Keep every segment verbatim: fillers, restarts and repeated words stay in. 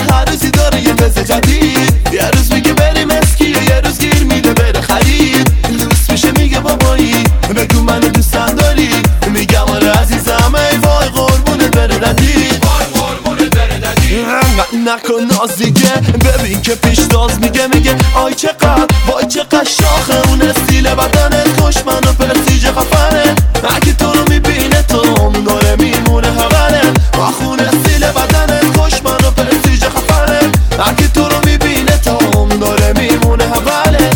هر روزی داره یه مزه جدید. یه روز میگه بریم اسکی، یه روز گیر میده بره خرید. لوس میشه میگه بابایی بگو منو دوستم داری، میگم آره عزیزم ای وای قربونت بره ردید. نکن ناز دیگه، ببین که پیشتاز میگه میگه آی چقدر وای چقدر شاخه اون استیل بدنت، خوش منو پرسیج خفنه. اگه تو رو میبینه تو داره میمونه حوله، آخون استیل بدنت، خوش منو پرسیج خفنه. اگه تو رو میبینه تو داره میمونه حوله.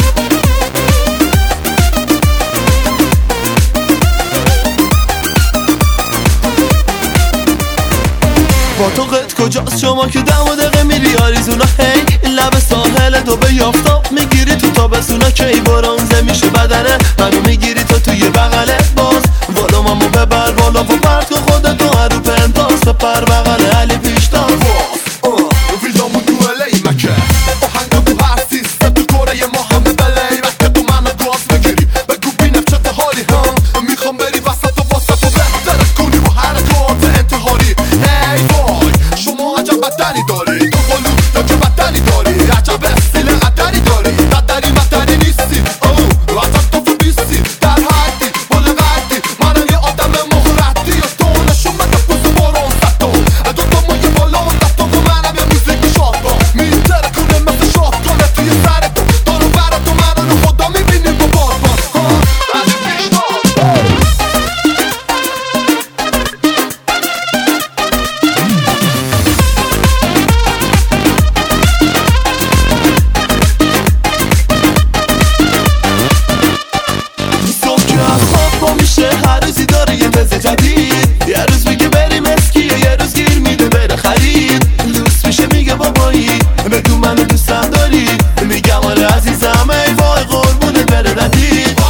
با تو قد کجاست شما که دم و دقیقه میری آریزونا؟ هی لب ساحل دو به یافتاب میگیری تو تابستونا، کی برانزه میشه بدنه منو میگیری تو توی بغله. باز والا مامو ببر بالا و پرت کن خودتو هرو پنداز بپر بغل علی پیشتاز. ویلامون تو الی مکه آهنگا تو هر سیسته تو کره ما همه بلی مکه تو منو گاز بگیری بگو بینم چه حالی هم میخوام بری وسط و واسط و بهترت کنی با حرکات انتحاری. هی وای شما عجب بدنی داری، تو قلو تا که بدنی داری، عجب استیل قدری داری، قدری مدنی نیستی او عجب تو تو بیستی در حدی بل قدی. منم یه آدم مخردی و تو نشون بده پوز برون ستو دو تا مایه بالا و دستو و منم یه موزیک شاکا میتره کنه مثل شاکانه توی سر تو دارو بره تو منو خدا میبینی با باربان علی پیشتاز. صبح که از خواب پا میشه هر روزی داره یه مزه جدید. یه روز میگه بریم اسکی، یه روز گیر میده بره خرید. لوس میشه میگه بابایی بگو منو دوستم داری، میگم آره عزیزم ای وای قربونت بره ردید.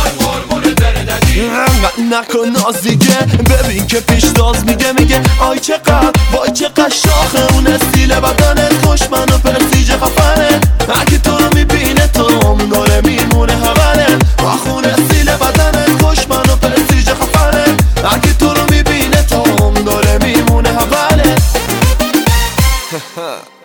نکن ناز دیگه، ببین که پیشتاز میگه میگه آی چقدر وای چقدر شاخه اون استیل بدنت، خوش منو پرسیج خفنه. اگه تو رو میبینه تو داره میمونه حوله، آخون استیل بدنت، خوش منو پرسیج خفنه. اگه تو رو میبینه تو داره میمونه حوله.